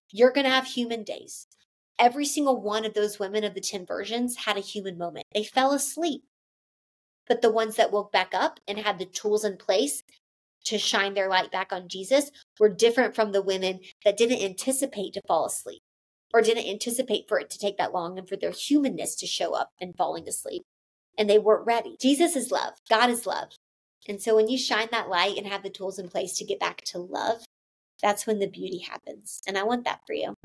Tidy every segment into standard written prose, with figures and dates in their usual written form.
You're going to have human days. Every single one of those women of the 10 virgins had a human moment. They fell asleep. But the ones that woke back up and had the tools in place to shine their light back on Jesus were different from the women that didn't anticipate to fall asleep or didn't anticipate for it to take that long and for their humanness to show up and falling asleep. And they weren't ready. Jesus is love. God is love. And so when you shine that light and have the tools in place to get back to love, that's when the beauty happens. And I want that for you.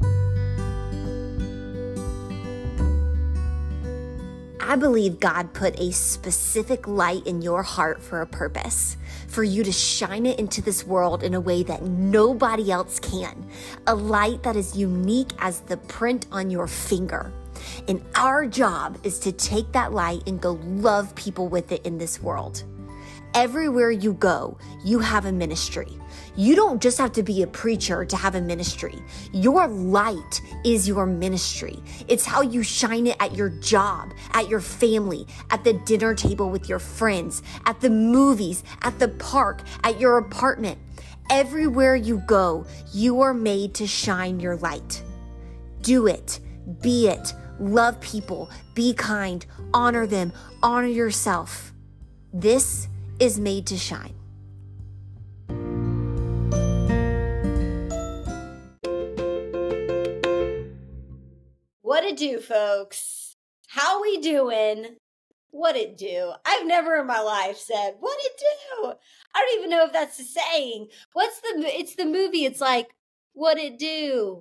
I believe God put a specific light in your heart for a purpose, for you to shine it into this world in a way that nobody else can. A light that is unique as the print on your finger. And our job is to take that light and go love people with it in this world. Everywhere you go, you have a ministry. You don't just have to be a preacher to have a ministry. Your light is your ministry. It's how you shine it at your job, at your family, at the dinner table with your friends, at the movies, at the park, at your apartment. Everywhere you go, you are made to shine your light. Do it. Be it. Love people. Be kind. Honor them. Honor yourself. This is made to shine. What it do, folks? How we doing? What it do? I've never in my life said, what it do? I don't even know if that's a saying. It's the movie. It's like, what it do?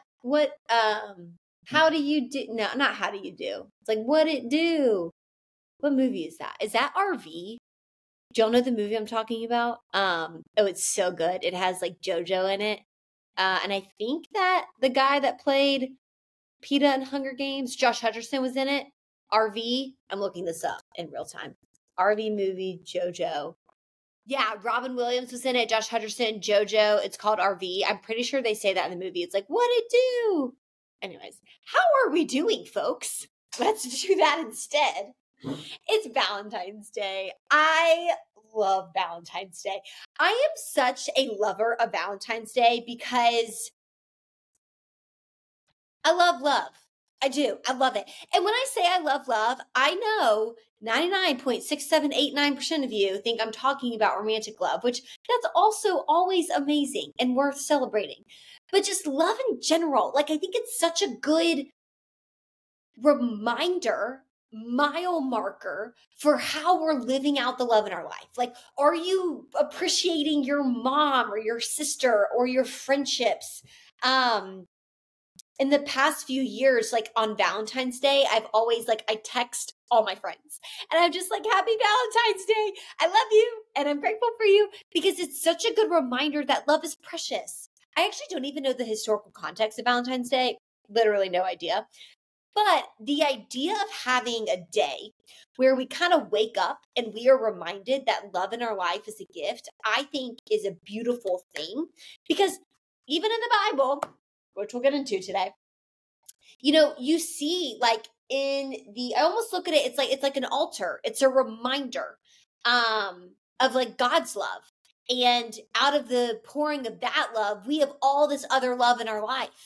How do you do? No, not how do you do. It's like, what it do? What movie is that? Is that RV? Do y'all know the movie I'm talking about? Oh, it's so good. It has like JoJo in it. And I think that the guy that played PETA in Hunger Games, Josh Hutcherson, was in it. RV. I'm looking this up in real time. RV movie, JoJo. Yeah, Robin Williams was in it. Josh Hutcherson, JoJo. It's called RV. I'm pretty sure they say that in the movie. It's like, what it do? Anyways, how are we doing, folks? Let's do that instead. It's Valentine's Day. I love Valentine's Day. I am such a lover of Valentine's Day because I love love. I do. I love it. And when I say I love love, I know 99.6789% of you think I'm talking about romantic love, which that's also always amazing and worth celebrating. But just love in general, like I think it's such a good reminder, mile marker for how we're living out the love in our life. Like, are you appreciating your mom or your sister or your friendships? In the past few years, like on Valentine's Day, I've always I text all my friends and I'm just like, happy Valentine's Day. I love you. And I'm grateful for you because it's such a good reminder that love is precious. I actually don't even know the historical context of Valentine's Day. Literally no idea. But the idea of having a day where we kind of wake up and we are reminded that love in our life is a gift, I think is a beautiful thing because even in the Bible, which we'll get into today, you see I almost look at it, it's like an altar. It's a reminder of like God's love. And out of the pouring of that love, we have all this other love in our life.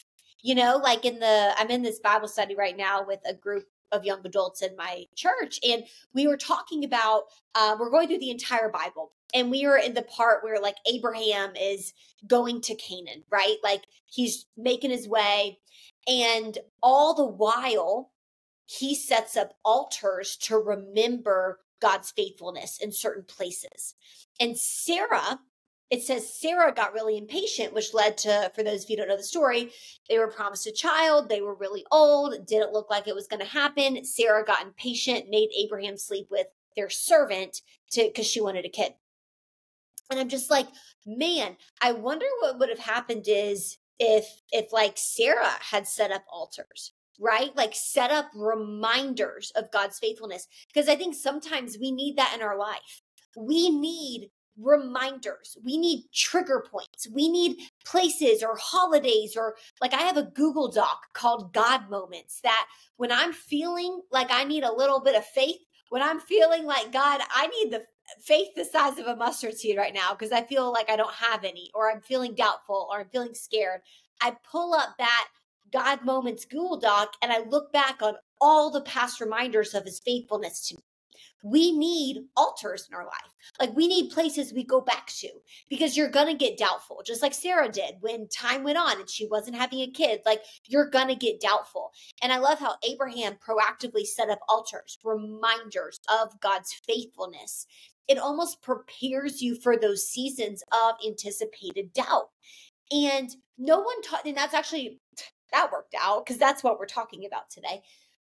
I'm in this Bible study right now with a group of young adults in my church. And we were talking about, we're going through the entire Bible. And we were in the part where like Abraham is going to Canaan, right? Like he's making his way. And all the while, he sets up altars to remember God's faithfulness in certain places. And Sarah, it says Sarah got really impatient, which led to, for those of you who don't know the story, they were promised a child. They were really old. It didn't look like it was going to happen. Sarah got impatient, made Abraham sleep with their servant because she wanted a kid. And I'm just like, man, I wonder what would have happened is if like Sarah had set up altars, right? Like set up reminders of God's faithfulness. Because I think sometimes we need that in our life. We need reminders. We need trigger points. We need places or holidays, or like I have a Google Doc called God Moments that when I'm feeling like I need a little bit of faith, when I'm feeling like, God, I need the faith the size of a mustard seed right now because I feel like I don't have any, or I'm feeling doubtful, or I'm feeling scared, I pull up that God Moments Google Doc and I look back on all the past reminders of his faithfulness to me. We need altars in our life. Like we need places we go back to because you're going to get doubtful, just like Sarah did when time went on and she wasn't having a kid. Like you're going to get doubtful. And I love how Abraham proactively set up altars, reminders of God's faithfulness. It almost prepares you for those seasons of anticipated doubt. And no one taught, and that's actually, that worked out because that's what we're talking about today.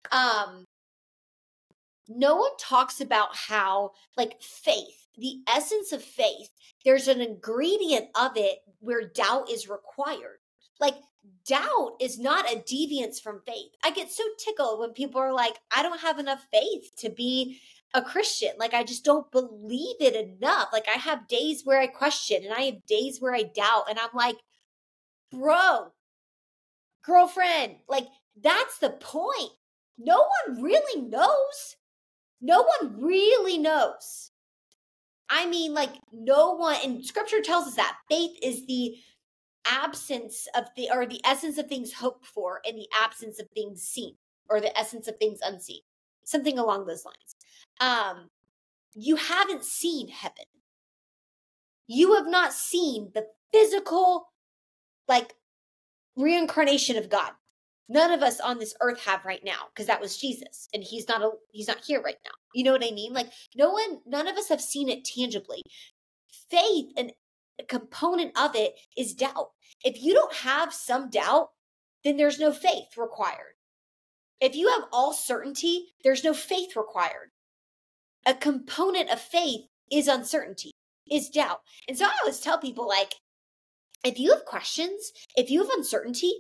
No one talks about how, like, faith, the essence of faith, there's an ingredient of it where doubt is required. Like, doubt is not a deviance from faith. I get so tickled when people are like, I don't have enough faith to be a Christian. Like, I just don't believe it enough. Like, I have days where I question and I have days where I doubt. And I'm like, bro, girlfriend, like, that's the point. No one really knows. No one really knows. I mean, like no one, and scripture tells us that faith is the absence of or the essence of things hoped for and the absence of things seen, or the essence of things unseen. Something along those lines. You haven't seen heaven. You have not seen the physical, like, reincarnation of God. None of us on this earth have right now, because that was Jesus and he's not here right now. You know what I mean? Like none of us have seen it tangibly. Faith, and a component of it is doubt. If you don't have some doubt, then there's no faith required. If you have all certainty, there's no faith required. A component of faith is uncertainty, is doubt. And so I always tell people, like, if you have questions, if you have uncertainty,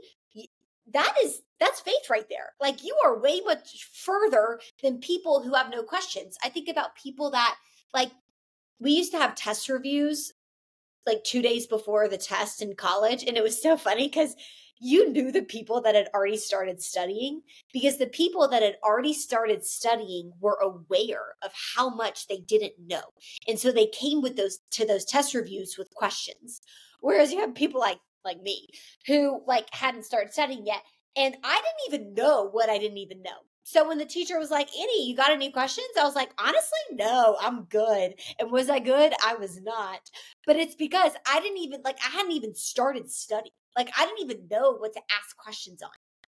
that's faith right there. Like you are way much further than people who have no questions. I think about people that, like, we used to have test reviews like 2 days before the test in college. And it was so funny because you knew the people that had already started studying, because the people that had already started studying were aware of how much they didn't know. And so they came with those test reviews with questions. Whereas you have people like me who like hadn't started studying yet. And I didn't even know what I didn't even know. So when the teacher was like, Annie, you got any questions? I was like, honestly, no, I'm good. And was I good? I was not. But it's because I hadn't even started studying. Like I didn't even know what to ask questions on.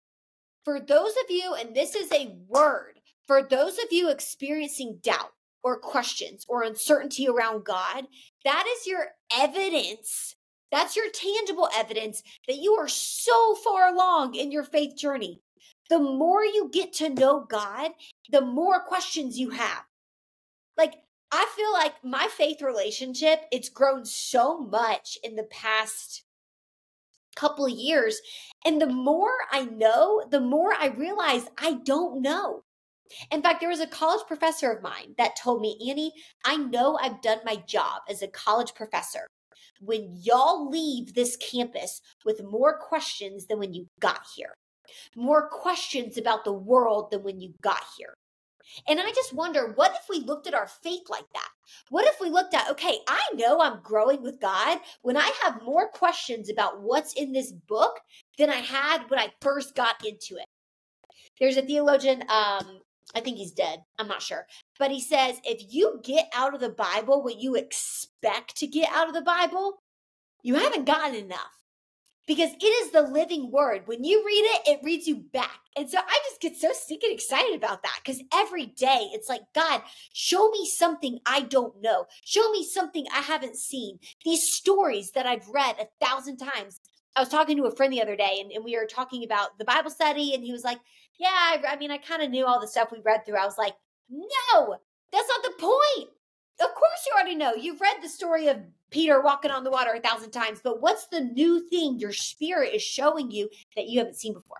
For those of you, and this is a word, for those of you experiencing doubt or questions or uncertainty around God, that is your evidence. That's your tangible evidence that you are so far along in your faith journey. The more you get to know God, the more questions you have. Like, I feel like my faith relationship, it's grown so much in the past couple of years. And the more I know, the more I realize I don't know. In fact, there was a college professor of mine that told me, Annie, I know I've done my job as a college professor when y'all leave this campus with more questions than when you got here, more questions about the world than when you got here. And I just wonder, what if we looked at our faith like that? What if we looked at, okay, I know I'm growing with God when I have more questions about what's in this book than I had when I first got into it. There's a theologian, I think he's dead, I'm not sure. But he says, if you get out of the Bible what you expect to get out of the Bible, you haven't gotten enough. Because it is the living word. When you read it, it reads you back. And so I just get so stinking excited about that. Because every day it's like, God, show me something I don't know. Show me something I haven't seen. These stories that I've read 1,000 times. I was talking to a friend the other day and we were talking about the Bible study. And he was like, yeah, I mean, I kind of knew all the stuff we read through. I was like, no, that's not the point. Of course you already know. You've read the story of Peter walking on the water 1,000 times, but what's the new thing your spirit is showing you that you haven't seen before?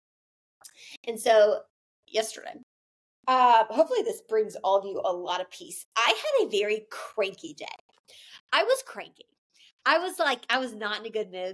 And so yesterday, hopefully this brings all of you a lot of peace. I had a very cranky day. I was cranky. I was not in a good mood.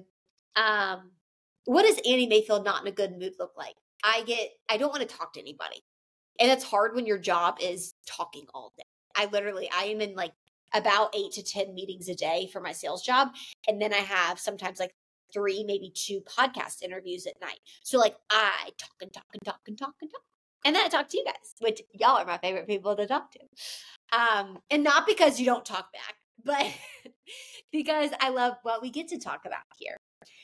What does Annie Mayfield not in a good mood look like? I don't want to talk to anybody. And it's hard when your job is talking all day. I am in like about 8 to 10 meetings a day for my sales job. And then I have sometimes like 3, maybe 2 podcast interviews at night. So like I talk and talk and talk and talk and talk. And then I talk to you guys, which y'all are my favorite people to talk to. And not because you don't talk back, but because I love what we get to talk about here.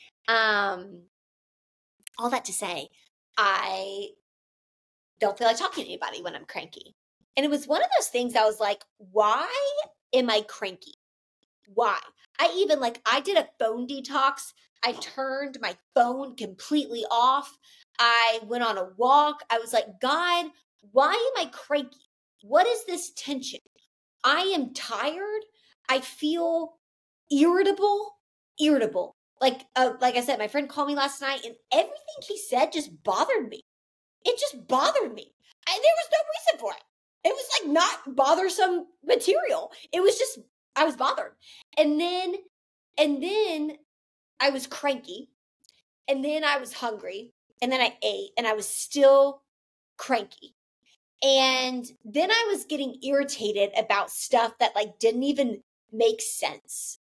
All that to say, I don't feel like talking to anybody when I'm cranky. And it was one of those things I was like, why am I cranky? Why? I did a phone detox. I turned my phone completely off. I went on a walk. I was like, God, why am I cranky? What is this tension? I am tired. I feel irritable. Like I said, my friend called me last night and everything he said just bothered me. It just bothered me. And there was no reason for it. It was like not bothersome material. It was just, I was bothered. And then I was cranky. And then I was hungry. And then I ate and I was still cranky. And then I was getting irritated about stuff that like didn't even make sense.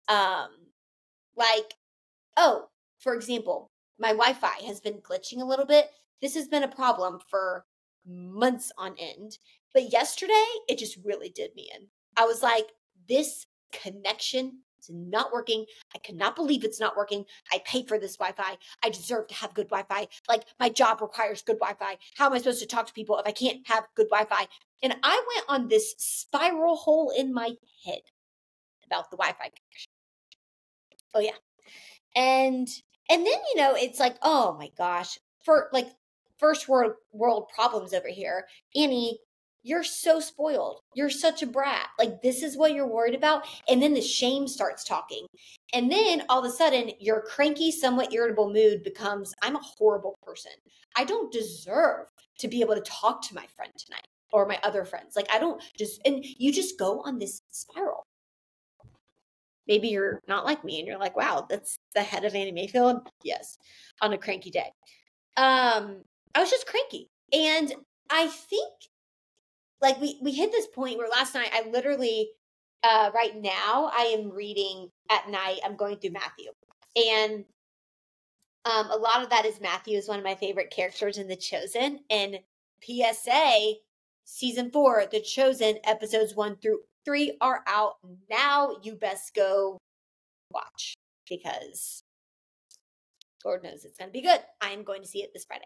For example, my Wi-Fi has been glitching a little bit. This has been a problem for months on end. But yesterday, it just really did me in. I was like, this connection is not working. I cannot believe it's not working. I paid for this Wi-Fi. I deserve to have good Wi-Fi. Like, my job requires good Wi-Fi. How am I supposed to talk to people if I can't have good Wi-Fi? And I went on this spiral hole in my head about the Wi-Fi connection. Oh, yeah. And then, it's like, oh my gosh, for like first world problems over here. Annie, you're so spoiled. You're such a brat. Like, this is what you're worried about. And then the shame starts talking. And then all of a sudden your cranky, somewhat irritable mood becomes, I'm a horrible person. I don't deserve to be able to talk to my friend tonight or my other friends. Like, and you just go on this spiral. Maybe you're not like me and you're like, wow, that's the head of Annie Mayfield. Yes. On a cranky day. I was just cranky. And I think like we hit this point where last night I literally, right now I am reading at night. I'm going through Matthew, and a lot of that is Matthew is one of my favorite characters in The Chosen. And PSA season 4, The Chosen episodes 1 through 3 are out now. You best go watch because Lord knows it's going to be good. I am going to see it this Friday.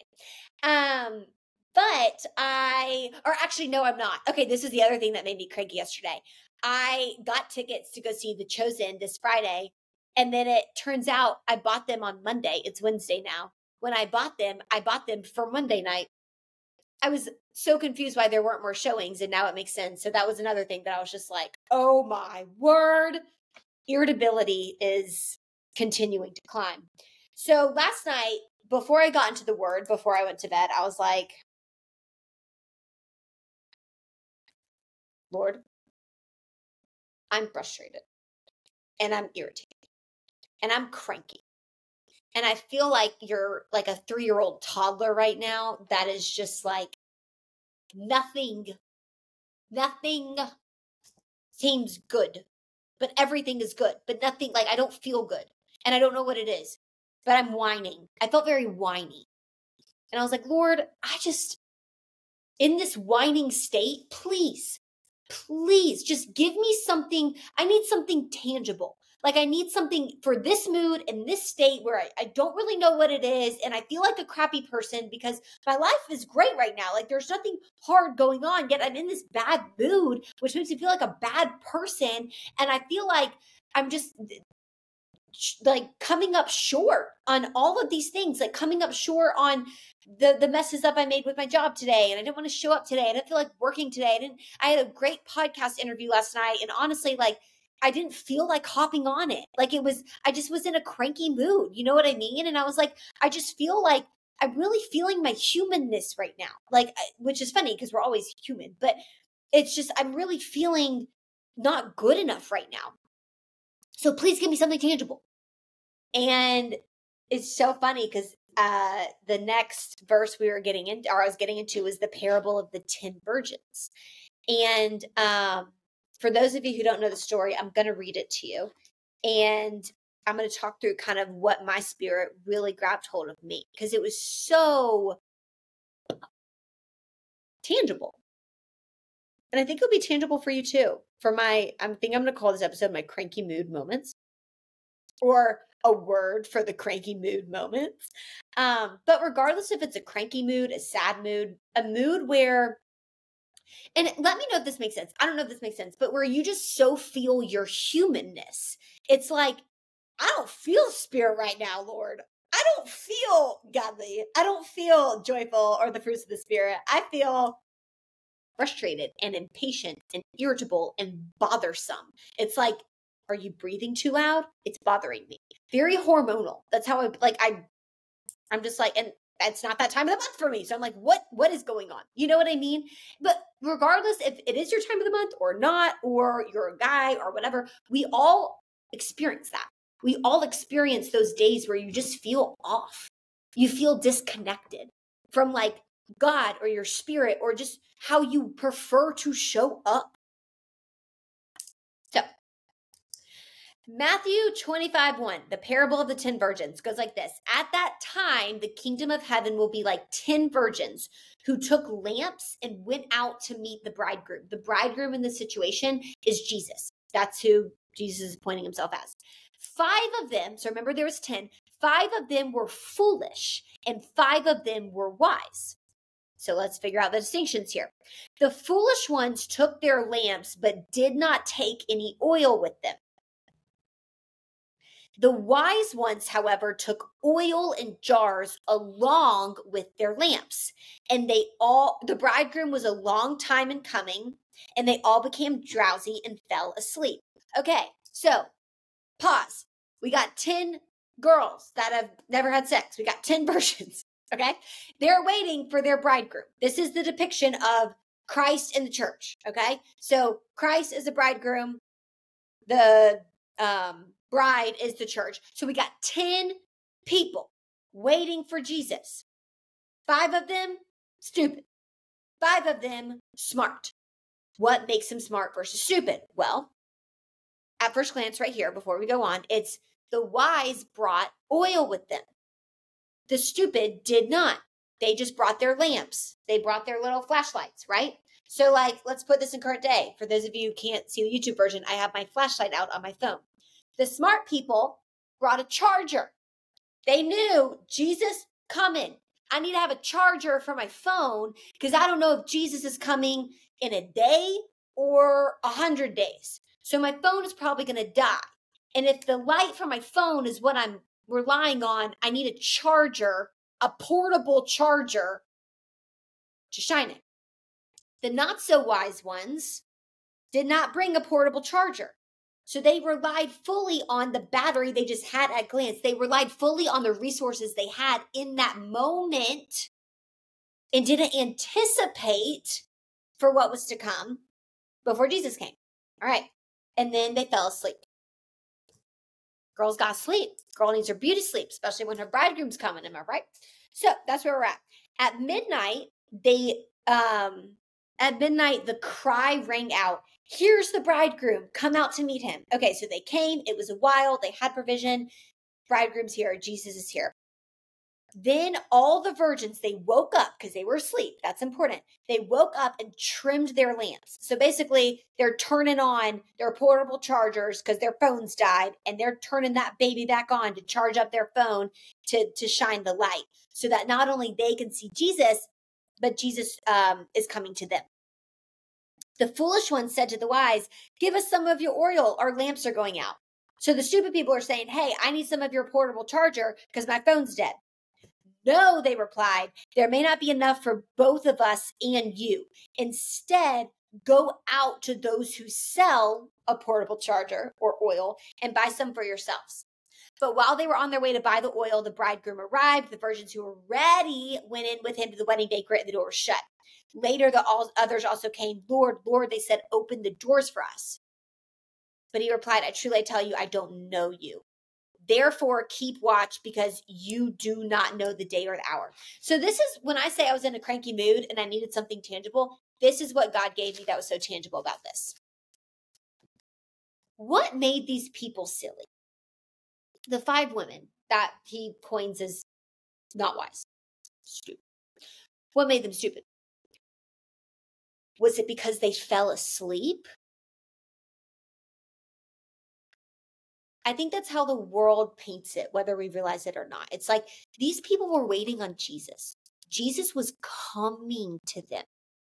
No, I'm not. Okay, this is the other thing that made me cranky yesterday. I got tickets to go see The Chosen this Friday, and then it turns out I bought them on Monday. It's Wednesday now. When I bought them for Monday night. I was so confused why there weren't more showings, and now it makes sense. So that was another thing that I was just like, oh my word. Irritability is continuing to climb. So last night, before I got into the Word, before I went to bed, I was like, Lord, I'm frustrated and I'm irritated and I'm cranky. And I feel like you're like a 3-year-old toddler right now that is just like, nothing seems good, but everything is good, but nothing, like I don't feel good and I don't know what it is, but I'm whining. I felt very whiny. And I was like, Lord, in this whining state, please just give me something. I need something tangible. Like I need something for this mood and this state where I don't really know what it is. And I feel like a crappy person because my life is great right now. Like there's nothing hard going on, yet I'm in this bad mood, which makes me feel like a bad person. And I feel like I'm just like coming up short on all of these things, like coming up short on the messes up I made with my job today. And I didn't want to show up today. I didn't feel like working today. I had a great podcast interview last night. And honestly, like I didn't feel like hopping on it. Like I just was in a cranky mood. You know what I mean? And I was like, I just feel like I'm really feeling my humanness right now. Like, which is funny because we're always human, but it's just, I'm really feeling not good enough right now. So please give me something tangible. And it's so funny because the next verse I was getting into was the parable of the 10 virgins. And for those of you who don't know the story, I'm going to read it to you. And I'm going to talk through kind of what my spirit really grabbed hold of me, because it was so tangible. And I think it'll be tangible for you too. I think I'm going to call this episode my cranky mood moments, or a word for the cranky mood moments. But regardless if it's a cranky mood, a sad mood, a mood where, and let me know if this makes sense. I don't know if this makes sense, but where you just so feel your humanness. It's like, I don't feel spirit right now, Lord. I don't feel godly. I don't feel joyful or the fruits of the spirit. I feel frustrated and impatient and irritable and bothersome. It's like, are you breathing too loud? It's bothering me. Very hormonal. That's how I'm just like, and it's not that time of the month for me. So I'm like, what is going on? You know what I mean? But regardless if it is your time of the month or not, or you're a guy or whatever, we all experience that. We all experience those days where you just feel off. You feel disconnected from like God or your spirit, or just how you prefer to show up. So Matthew 25:1, the parable of the 10 virgins, goes like this. At that time, the kingdom of heaven will be like 10 virgins who took lamps and went out to meet the bridegroom. The bridegroom in this situation is Jesus. That's who Jesus is pointing himself as. 5 of them, so remember there was 10, 5 of them were foolish and 5 of them were wise. So let's figure out the distinctions here. The foolish ones took their lamps, but did not take any oil with them. The wise ones, however, took oil in jars along with their lamps. And the bridegroom was a long time in coming, and they all became drowsy and fell asleep. Okay, so pause. We got 10 girls that have never had sex. We got 10 virgins. Okay, they're waiting for their bridegroom. This is the depiction of Christ in the church. Okay, so Christ is the bridegroom. The bride is the church. So we got 10 people waiting for Jesus. 5 of them stupid. 5 of them smart. What makes them smart versus stupid? Well, at first glance right here, before we go on, it's the wise brought oil with them. The stupid did not. They just brought their lamps. They brought their little flashlights, right? So like, let's put this in current day. For those of you who can't see the YouTube version, I have my flashlight out on my phone. The smart people brought a charger. They knew Jesus coming. I need to have a charger for my phone because I don't know if Jesus is coming in a day or 100 days. So my phone is probably going to die. And if the light from my phone is what I'm relying on, I need a charger, a portable charger to shine it. The not so wise ones did not bring a portable charger. So they relied fully on the battery they just had at glance. They relied fully on the resources they had in that moment and didn't anticipate for what was to come before Jesus came. All right. And then they fell asleep. Girls got sleep. Girl needs her beauty sleep, especially when her bridegroom's coming. Am I right? So that's where we're at. At midnight, the cry rang out, "Here's the bridegroom. Come out to meet him." Okay, so they came. It was a while. They had provision. Bridegroom's here. Jesus is here. Then all the virgins, they woke up because they were asleep. That's important. They woke up and trimmed their lamps. So basically, they're turning on their portable chargers because their phones died, and they're turning that baby back on to charge up their phone to shine the light so that not only they can see Jesus, but Jesus is coming to them. The foolish one said to the wise, "Give us some of your oil. Our lamps are going out." So the stupid people are saying, "Hey, I need some of your portable charger because my phone's dead." "No," they replied, "there may not be enough for both of us and you. Instead, go out to those who sell a portable charger or oil and buy some for yourselves." But while they were on their way to buy the oil, the bridegroom arrived. The virgins who were ready went in with him to the wedding banquet, and the door was shut. Later, others also came. "Lord, Lord," they said, "open the doors for us." But he replied, "I truly tell you, I don't know you. Therefore, keep watch because you do not know the day or the hour." So this is when I say I was in a cranky mood and I needed something tangible. This is what God gave me that was so tangible about this. What made these people silly? The 5 women that he coins as not wise, stupid. What made them stupid? Was it because they fell asleep? I think that's how the world paints it, whether we realize it or not. It's like these people were waiting on Jesus. Jesus was coming to them.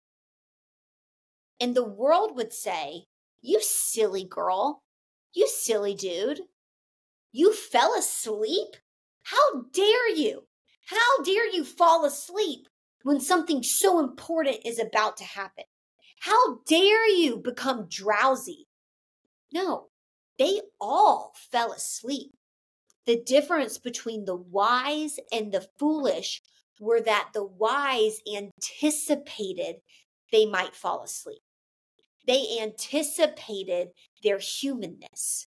And the world would say, you silly girl, you silly dude, you fell asleep? How dare you? How dare you fall asleep when something so important is about to happen? How dare you become drowsy? No, they all fell asleep. The difference between the wise and the foolish were that the wise anticipated they might fall asleep. They anticipated their humanness.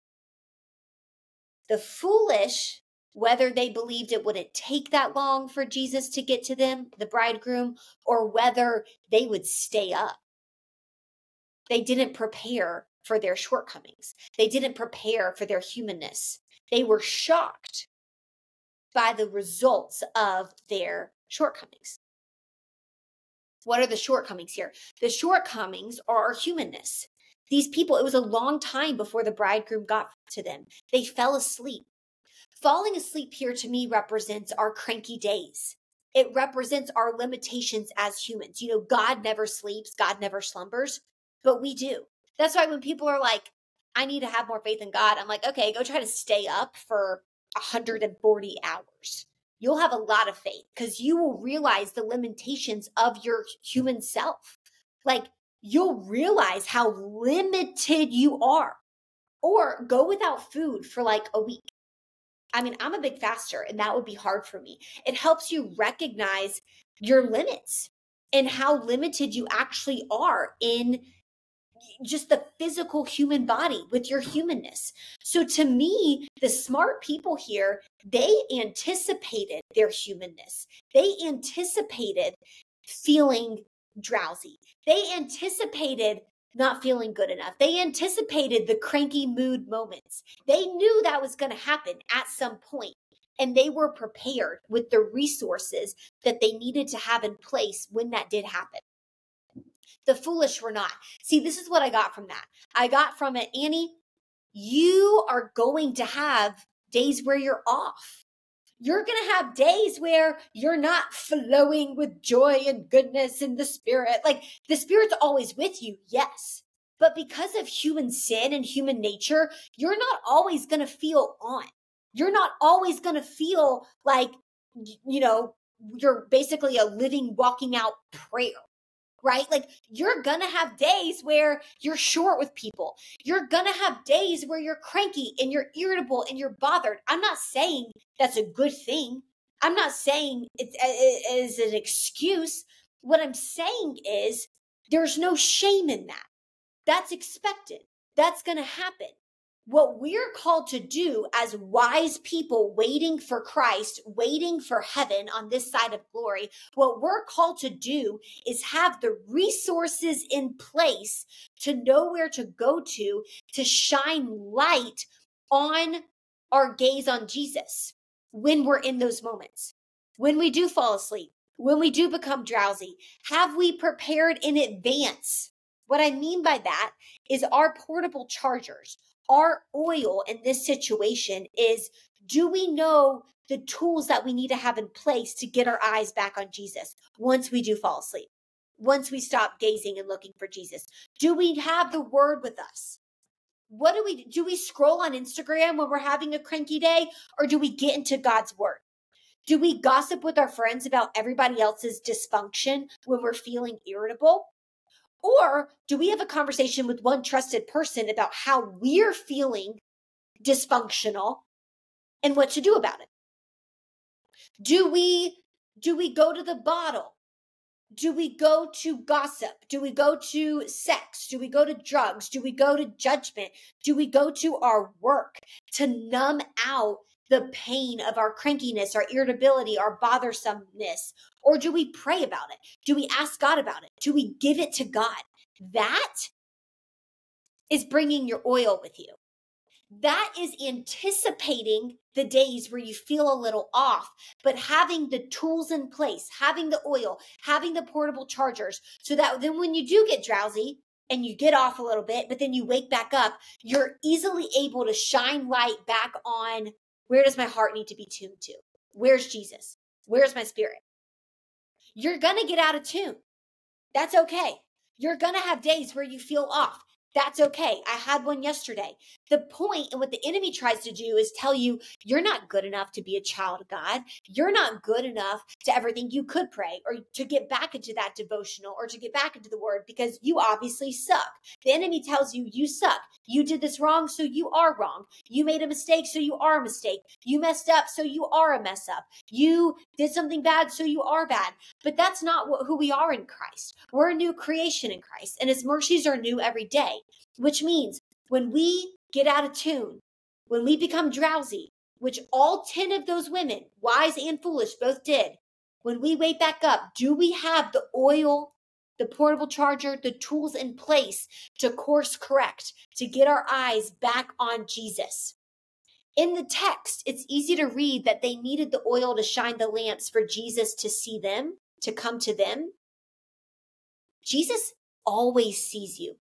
The foolish, whether they believed it wouldn't take that long for Jesus to get to them, the bridegroom, or whether they would stay up. They didn't prepare for their shortcomings. They didn't prepare for their humanness. They were shocked by the results of their shortcomings. What are the shortcomings here? The shortcomings are our humanness. These people, it was a long time before the bridegroom got to them. They fell asleep. Falling asleep here to me represents our cranky days. It represents our limitations as humans. You know, God never sleeps, God never slumbers, but we do. That's why when people are like, I need to have more faith in God, I'm like, okay, go try to stay up for 140 hours. You'll have a lot of faith because you will realize the limitations of your human self. Like, you'll realize how limited you are. Or go without food for like a week. I mean, I'm a big faster and that would be hard for me. It helps you recognize your limits and how limited you actually are in just the physical human body with your humanness. So to me, the smart people here, they anticipated their humanness. They anticipated feeling drowsy. They anticipated not feeling good enough. They anticipated the cranky mood moments. They knew that was going to happen at some point, and they were prepared with the resources that they needed to have in place when that did happen. The foolish were not. See, this is what I got from that. I got from it, Annie, you are going to have days where you're off. You're going to have days where you're not flowing with joy and goodness in the spirit. Like, the spirit's always with you, yes. But because of human sin and human nature, you're not always going to feel on. You're not always going to feel like, you know, you're basically a living, walking out prayer. Right? Like, you're going to have days where you're short with people. You're going to have days where you're cranky and you're irritable and you're bothered. I'm not saying that's a good thing. I'm not saying it is an excuse. What I'm saying is there's no shame in that. That's expected. That's going to happen. What we're called to do as wise people waiting for Christ, waiting for heaven on this side of glory, what we're called to do is have the resources in place to know where to go to shine light on our gaze on Jesus when we're in those moments. When we do fall asleep, when we do become drowsy, have we prepared in advance? What I mean by that is our portable chargers. Our oil in this situation is, do we know the tools that we need to have in place to get our eyes back on Jesus once we do fall asleep? Once we stop gazing and looking for Jesus? Do we have the word with us? What do we do? Do we scroll on Instagram when we're having a cranky day, or do we get into God's word? Do we gossip with our friends about everybody else's dysfunction when we're feeling irritable? Or do we have a conversation with one trusted person about how we're feeling dysfunctional and what to do about it? Do we go to the bottle? Do we go to gossip? Do we go to sex? Do we go to drugs? Do we go to judgment? Do we go to our work to numb out the pain of our crankiness, our irritability, our bothersomeness? Or do we pray about it? Do we ask God about it? Do we give it to God? That is bringing your oil with you. That is anticipating the days where you feel a little off, but having the tools in place, having the oil, having the portable chargers, so that then when you do get drowsy and you get off a little bit, but then you wake back up, you're easily able to shine light back on, where does my heart need to be tuned to? Where's Jesus? Where's my spirit? You're going to get out of tune. That's okay. You're going to have days where you feel off. That's okay. I had one yesterday. The point and what the enemy tries to do is tell you you're not good enough to be a child of God. You're not good enough to ever think you could pray or to get back into that devotional or to get back into the word because you obviously suck. The enemy tells you you suck. You did this wrong, so you are wrong. You made a mistake, so you are a mistake. You messed up, so you are a mess up. You did something bad, so you are bad. But that's not who we are in Christ. We're a new creation in Christ, and his mercies are new every day. Which means when we get out of tune, when we become drowsy, which all 10 of those women, wise and foolish, both did, when we wake back up, do we have the oil, the portable charger, the tools in place to course correct, to get our eyes back on Jesus? In the text, it's easy to read that they needed the oil to shine the lamps for Jesus to see them, to come to them. Jesus always sees you.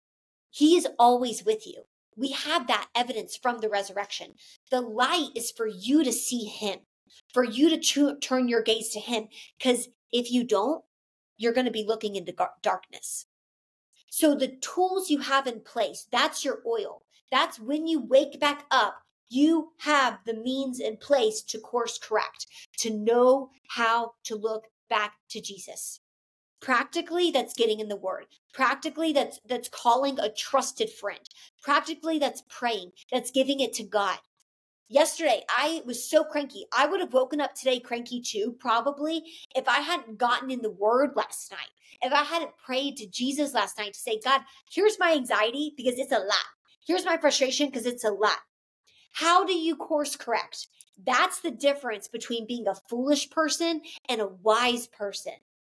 He is always with you. We have that evidence from the resurrection. The light is for you to see him, for you to turn your gaze to him. Because if you don't, you're going to be looking into darkness. So the tools you have in place, that's your oil. That's when you wake back up, you have the means in place to course correct, to know how to look back to Jesus. Practically, that's getting in the word. Practically, that's calling a trusted friend. Practically, that's praying. That's giving it to God. Yesterday, I was so cranky. I would have woken up today cranky too, probably, if I hadn't gotten in the word last night. If I hadn't prayed to Jesus last night to say, God, here's my anxiety because it's a lot. Here's my frustration because it's a lot. How do you course correct? That's the difference between being a foolish person and a wise person.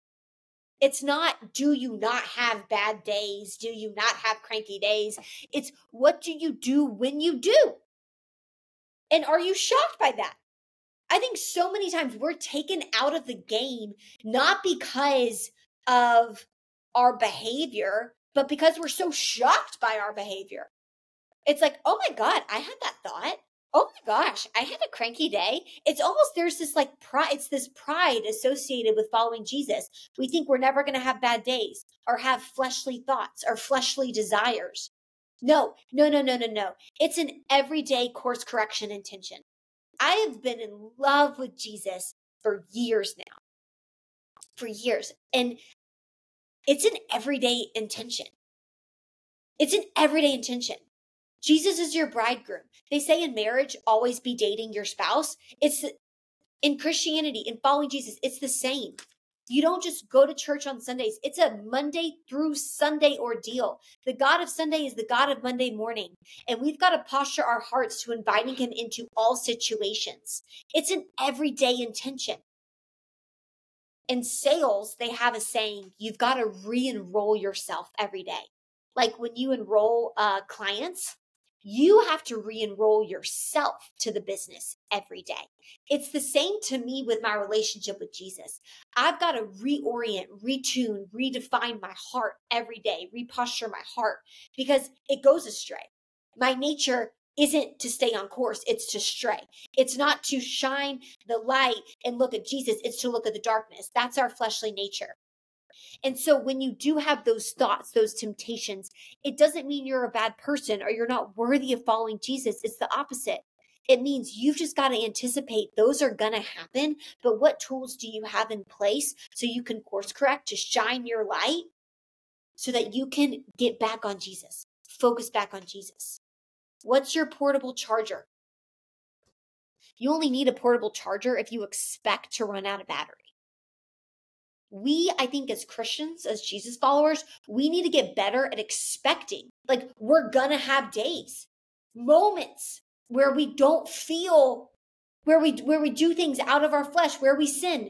It's not, do you not have bad days? Do you not have cranky days? It's, what do you do when you do? And are you shocked by that? I think so many times we're taken out of the game, not because of our behavior, but because we're so shocked by our behavior. It's like, oh my God, I had that thought. Oh my gosh, I had a cranky day. It's almost, there's this like pride, it's this pride associated with following Jesus. We think we're never going to have bad days or have fleshly thoughts or fleshly desires. No. It's an everyday course correction intention. I have been in love with Jesus for years now. For years. And it's an everyday intention. It's an everyday intention. Jesus is your bridegroom. They say in marriage, always be dating your spouse. It's in Christianity, in following Jesus, it's the same. You don't just go to church on Sundays. It's a Monday through Sunday ordeal. The God of Sunday is the God of Monday morning. And we've got to posture our hearts to inviting him into all situations. It's an everyday intention. In sales, they have a saying, you've got to re-enroll yourself every day. Like when you enroll clients, you have to re-enroll yourself to the business every day. It's the same to me with my relationship with Jesus. I've got to reorient, retune, redefine my heart every day, reposture my heart because it goes astray. My nature isn't to stay on course. It's to stray. It's not to shine the light and look at Jesus. It's to look at the darkness. That's our fleshly nature. And so when you do have those thoughts, those temptations, it doesn't mean you're a bad person or you're not worthy of following Jesus. It's the opposite. It means you've just got to anticipate those are going to happen. But what tools do you have in place so you can course correct to shine your light so that you can get back on Jesus, focus back on Jesus? What's your portable charger? You only need a portable charger if you expect to run out of battery. I think as Christians, as Jesus followers, we need to get better at expecting. Like we're going to have days, moments where we don't feel, where we do things out of our flesh, where we sin.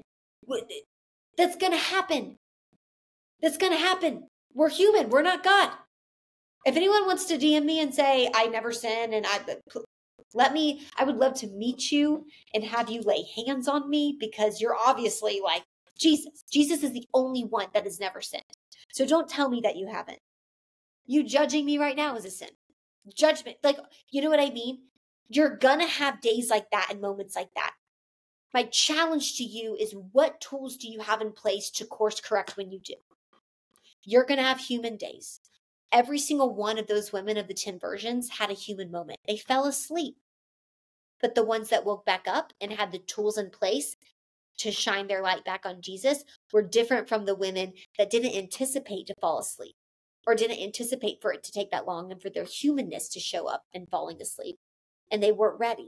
That's going to happen. That's going to happen. We're human. We're not God. If anyone wants to DM me and say, I never sin, and I would love to meet you and have you lay hands on me, because you're obviously like Jesus. Jesus is the only one that has never sinned. So don't tell me that you haven't. You judging me right now is a sin. Judgment, like, you know what I mean? You're gonna have days like that and moments like that. My challenge to you is, what tools do you have in place to course correct when you do? You're gonna have human days. Every single one of those women of the 10 virgins had a human moment. They fell asleep. But the ones that woke back up and had the tools in place to shine their light back on Jesus were different from the women that didn't anticipate to fall asleep, or didn't anticipate for it to take that long and for their humanness to show up and falling asleep. And they weren't ready.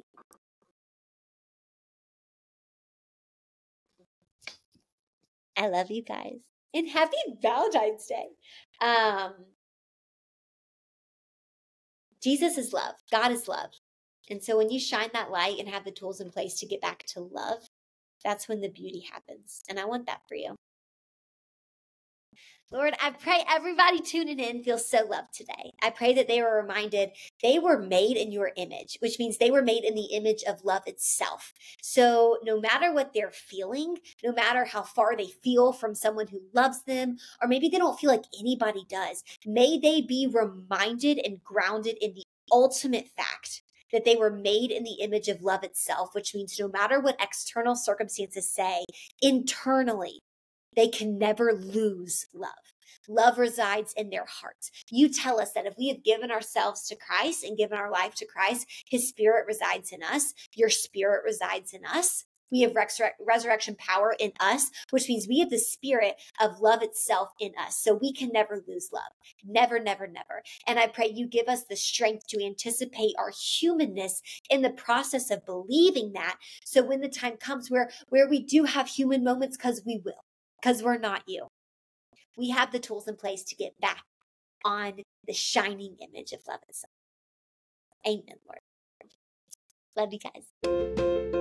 I love you guys. And happy Valentine's Day. Jesus is love. God is love. And so when you shine that light and have the tools in place to get back to love, that's when the beauty happens. And I want that for you. Lord, I pray everybody tuning in feels so loved today. I pray that they were reminded they were made in your image, which means they were made in the image of love itself. So no matter what they're feeling, no matter how far they feel from someone who loves them, or maybe they don't feel like anybody does, may they be reminded and grounded in the ultimate fact that they were made in the image of love itself, which means no matter what external circumstances say, internally, they can never lose love. Love resides in their hearts. You tell us that if we have given ourselves to Christ and given our life to Christ, his spirit resides in us. Your spirit resides in us. We have resurrection power in us, which means we have the spirit of love itself in us. So we can never lose love. Never, never, never. And I pray you give us the strength to anticipate our humanness in the process of believing that. So when the time comes where we do have human moments, because we will, because we're not you, we have the tools in place to get back on the shining image of love itself. Amen, Lord. Love you guys.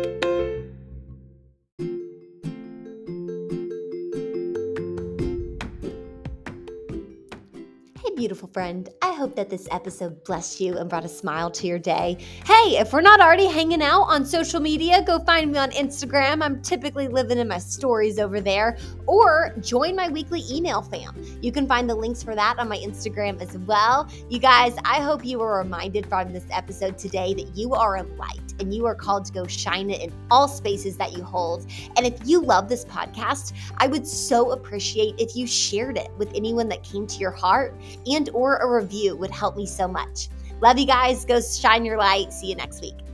Beautiful friend, I hope that this episode blessed you and brought a smile to your day. Hey, if we're not already hanging out on social media, go find me on Instagram. I'm typically living in my stories over there. Or join my weekly email fam. You can find the links for that on my Instagram as well. You guys, I hope you were reminded from this episode today that you are a light and you are called to go shine it in all spaces that you hold. And if you love this podcast, I would so appreciate if you shared it with anyone that came to your heart, and or a review would help me so much. Love you guys. Go shine your light. See you next week.